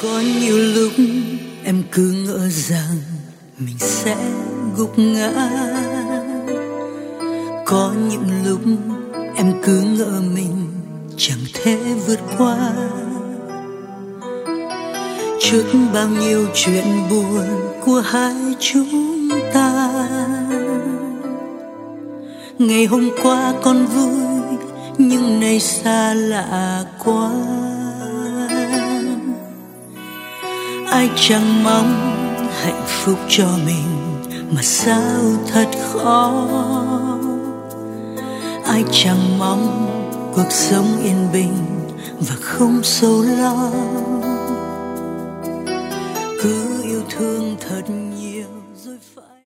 Có nhiều lúc em cứ ngỡ rằng mình sẽ gục ngã, có những lúc em cứ ngỡ mình chẳng thể vượt qua. Trước bao nhiêu chuyện buồn của hai chúng ta, ngày hôm qua còn vui nhưng nay xa lạ quá. Ai chẳng mong hạnh phúc cho mình mà sao thật khó. Ai chẳng mong cuộc sống yên bình và không sầu lo. Cứ yêu thương thật